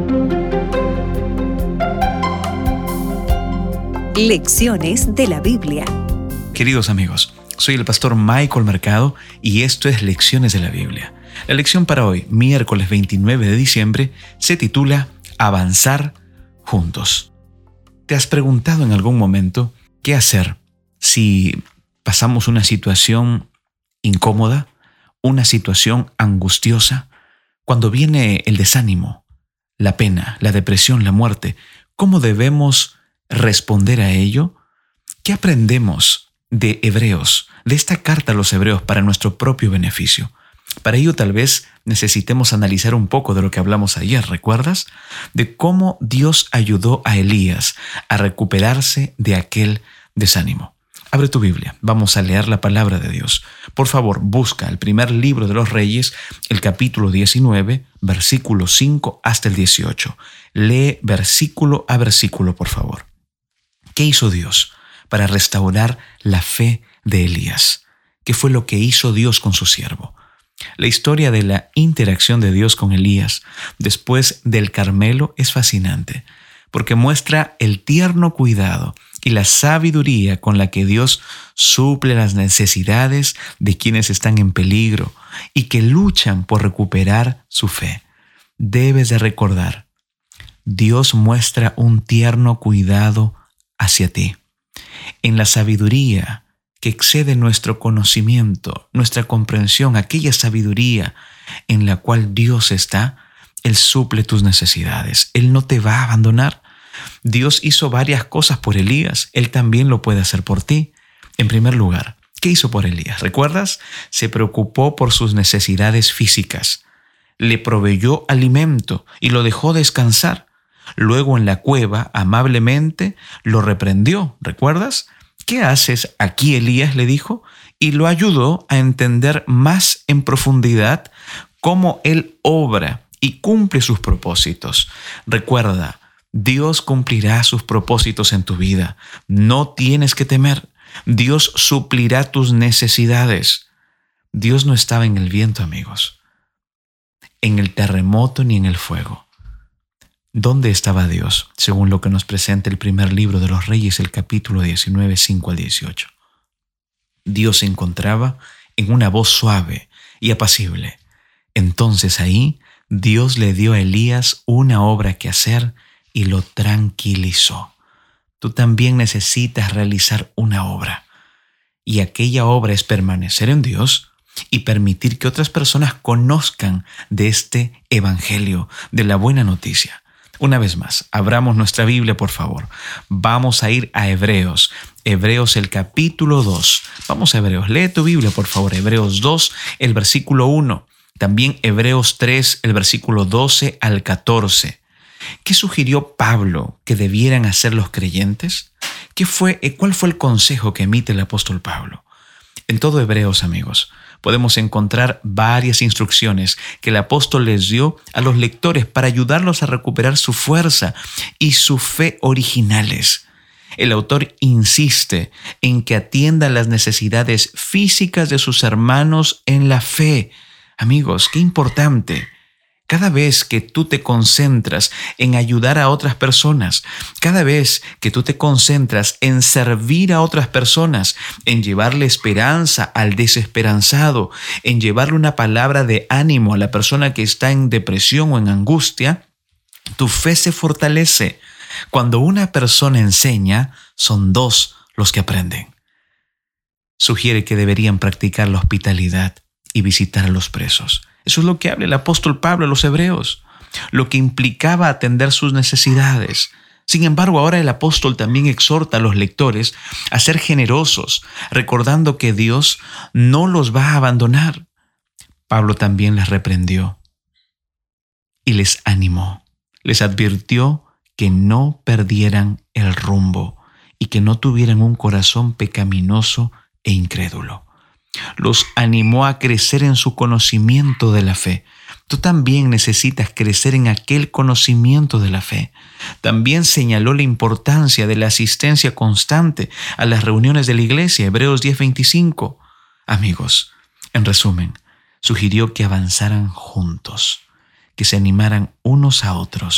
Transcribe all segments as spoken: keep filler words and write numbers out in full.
Lecciones de la Biblia. Queridos amigos, soy el pastor Michael Mercado y esto es Lecciones de la Biblia. La lección para hoy, miércoles veintinueve de diciembre, se titula Avanzar juntos. ¿Te has preguntado en algún momento qué hacer si pasamos una situación incómoda, una situación angustiosa? Cuando viene el desánimo, la pena, la depresión, la muerte, ¿cómo debemos responder a ello? ¿Qué aprendemos de Hebreos, de esta carta a los Hebreos para nuestro propio beneficio? Para ello tal vez necesitemos analizar un poco de lo que hablamos ayer, ¿recuerdas? De cómo Dios ayudó a Elías a recuperarse de aquel desánimo. Abre tu Biblia, vamos a leer la palabra de Dios. Por favor, busca el primer libro de los Reyes, el capítulo diecinueve, versículo cinco hasta el dieciocho. Lee versículo a versículo, por favor. ¿Qué hizo Dios para restaurar la fe de Elías? ¿Qué fue lo que hizo Dios con su siervo? La historia de la interacción de Dios con Elías después del Carmelo es fascinante, porque muestra el tierno cuidado y la sabiduría con la que Dios suple las necesidades de quienes están en peligro y que luchan por recuperar su fe. Debes de recordar, Dios muestra un tierno cuidado hacia ti. En la sabiduría que excede nuestro conocimiento, nuestra comprensión, aquella sabiduría en la cual Dios está, Él suple tus necesidades. Él no te va a abandonar. Dios hizo varias cosas por Elías. Él también lo puede hacer por ti. En primer lugar, ¿qué hizo por Elías? ¿Recuerdas? Se preocupó por sus necesidades físicas. Le proveyó alimento y lo dejó descansar. Luego en la cueva, amablemente, lo reprendió. ¿Recuerdas? ¿Qué haces aquí, Elías?, le dijo, y lo ayudó a entender más en profundidad cómo Él obra y cumple sus propósitos. Recuerda, Dios cumplirá sus propósitos en tu vida. No tienes que temer. Dios suplirá tus necesidades. Dios no estaba en el viento, amigos, en el terremoto ni en el fuego. ¿Dónde estaba Dios? Según lo que nos presenta el primer libro de los Reyes, el capítulo diecinueve, cinco al dieciocho. Dios se encontraba en una voz suave y apacible. Entonces ahí Dios le dio a Elías una obra que hacer y lo tranquilizó. Tú también necesitas realizar una obra. Y aquella obra es permanecer en Dios y permitir que otras personas conozcan de este evangelio, de la buena noticia. Una vez más, abramos nuestra Biblia, por favor. Vamos a ir a Hebreos. Hebreos, el capítulo dos. Vamos a Hebreos. Lee tu Biblia, por favor. Hebreos dos, el versículo uno. También Hebreos tres, el versículo doce al catorce. ¿Qué sugirió Pablo que debieran hacer los creyentes? ¿Qué fue, ¿Cuál fue el consejo que emite el apóstol Pablo? En todo Hebreos, amigos, podemos encontrar varias instrucciones que el apóstol les dio a los lectores para ayudarlos a recuperar su fuerza y su fe originales. El autor insiste en que atiendan las necesidades físicas de sus hermanos en la fe. Amigos, qué importante. Cada vez que tú te concentras en ayudar a otras personas, cada vez que tú te concentras en servir a otras personas, en llevarle esperanza al desesperanzado, en llevarle una palabra de ánimo a la persona que está en depresión o en angustia, tu fe se fortalece. Cuando una persona enseña, son dos los que aprenden. Sugiere que deberían practicar la hospitalidad y visitar a los presos. Eso es lo que habla el apóstol Pablo a los hebreos, lo que implicaba atender sus necesidades. Sin embargo, ahora el apóstol también exhorta a los lectores a ser generosos, recordando que Dios no los va a abandonar. Pablo también les reprendió y les animó, les advirtió que no perdieran el rumbo y que no tuvieran un corazón pecaminoso e incrédulo. Los animó a crecer en su conocimiento de la fe. Tú también necesitas crecer en aquel conocimiento de la fe. También señaló la importancia de la asistencia constante a las reuniones de la iglesia, Hebreos diez veinticinco. Amigos, en resumen, sugirió que avanzaran juntos, que se animaran unos a otros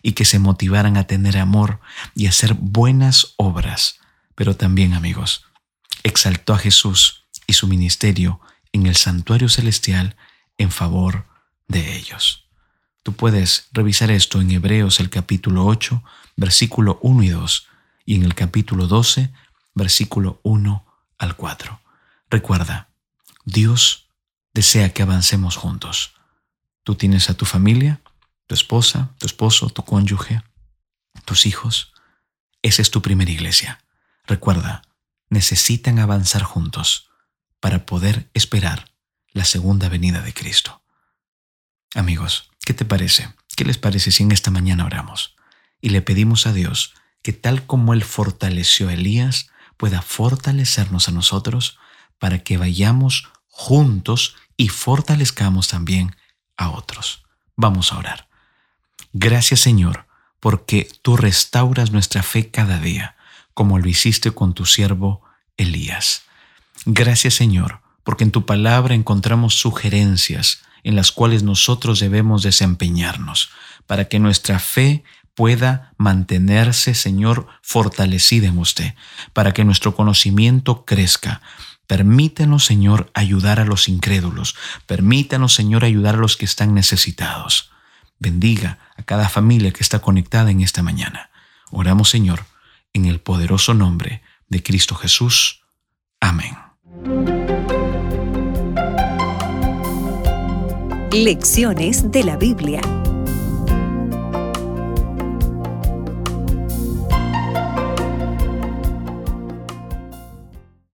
y que se motivaran a tener amor y a hacer buenas obras. Pero también, amigos, exaltó a Jesús y su ministerio en el santuario celestial en favor de ellos. Tú puedes revisar esto en Hebreos el capítulo ocho, versículo uno y dos, y en el capítulo doce, versículo uno al cuatro. Recuerda, Dios desea que avancemos juntos. Tú tienes a tu familia, tu esposa, tu esposo, tu cónyuge, tus hijos. Esa es tu primera iglesia. Recuerda, necesitan avanzar juntos para poder esperar la segunda venida de Cristo. Amigos, ¿qué te parece? ¿Qué les parece si en esta mañana oramos y le pedimos a Dios que tal como Él fortaleció a Elías, pueda fortalecernos a nosotros para que vayamos juntos y fortalezcamos también a otros? Vamos a orar. Gracias, Señor, porque tú restauras nuestra fe cada día, como lo hiciste con tu siervo Elías. Gracias, Señor, porque en tu palabra encontramos sugerencias en las cuales nosotros debemos desempeñarnos para que nuestra fe pueda mantenerse, Señor, fortalecida en usted, para que nuestro conocimiento crezca. Permítanos, Señor, ayudar a los incrédulos. Permítanos, Señor, ayudar a los que están necesitados. Bendiga a cada familia que está conectada en esta mañana. Oramos, Señor, en el poderoso nombre de Cristo Jesús. Amén. Lecciones de la Biblia